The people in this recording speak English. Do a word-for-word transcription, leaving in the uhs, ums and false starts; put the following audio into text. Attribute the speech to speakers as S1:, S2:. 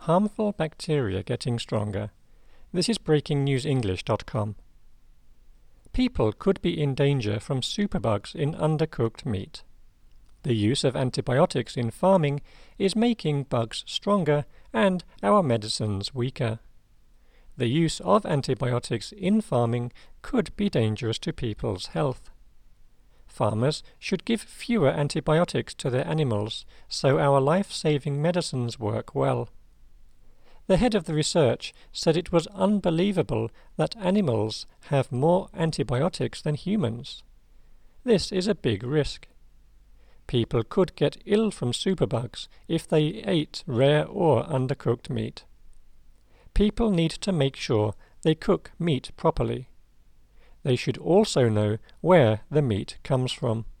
S1: Harmful bacteria getting stronger. This is breaking news english dot com. People could be in danger from superbugs in undercooked meat. The use of antibiotics in farming is making bugs stronger and our medicines weaker. The use of antibiotics in farming could be dangerous to people's health. Farmers should give fewer antibiotics to their animals so our life-saving medicines work well. The head of the research said it was unbelievable that animals have more antibiotics than humans. This is a big risk. People could get ill from superbugs if they ate rare or undercooked meat. People need to make sure they cook meat properly. They should also know where the meat comes from.